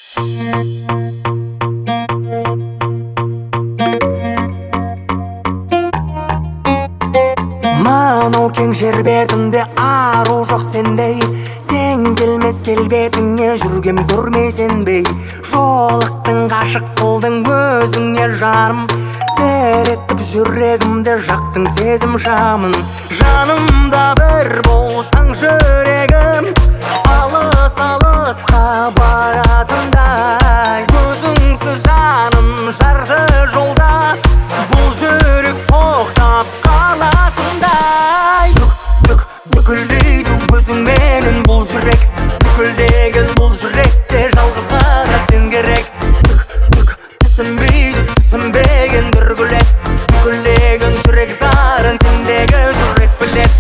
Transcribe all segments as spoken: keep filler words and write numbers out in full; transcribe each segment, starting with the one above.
Манау кең жер бетінде ару жоқ сендей, тең келмес келбетіңе жүргем көрмесенбей. Жолықтың ғашық қылдың өзіңе жарым, теретіп жүрегімді жақтың сезім шамын. Жанымда бір болсаң жүрегім алыс алысқа баратындай. Өзіңсіз жаным жарты жолда, бұл жүрек тоқтап қалатындай. Бүк, бүкілдейді өзіңменен бұл жүрек, бүкілдеген бұл жүректе жалғыз ғана сен керек. Бүк, бүк, түсінбейді түсінбеген дүргілет, бүкілдеген жүрек зарын сендегі жүрек білет.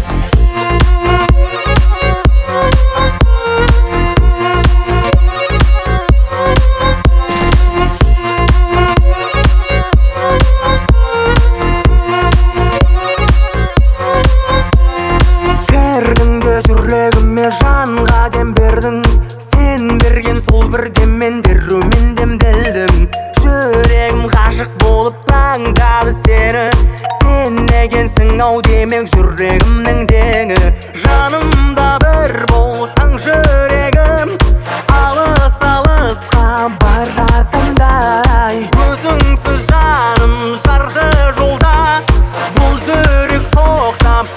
Жүрегіме жанға дем бердің, сен берген сол бір деммен дерумен демделдім. Жүрегім ғашық болып таңдады сені, сен екенсің ау демек жүрегімнің теңі. Жанымда бір болсаң жүрегім алыс алысқа баратындай. Өзіңсіз жаным жарты жолда, бұл жүрек тоқтап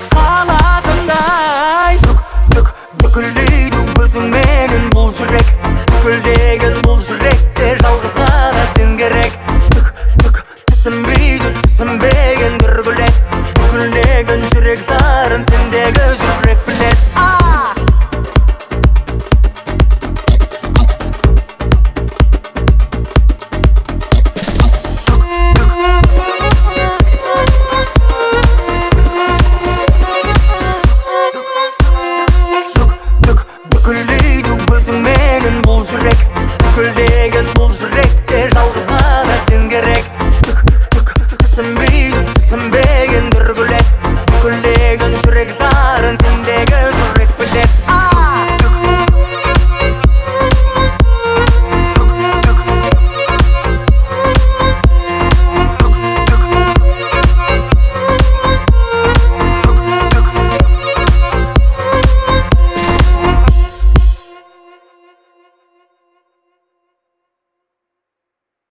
қалатындай. Бүкілдейді өзіңменен бұл жүрек, бүкілдеген бұл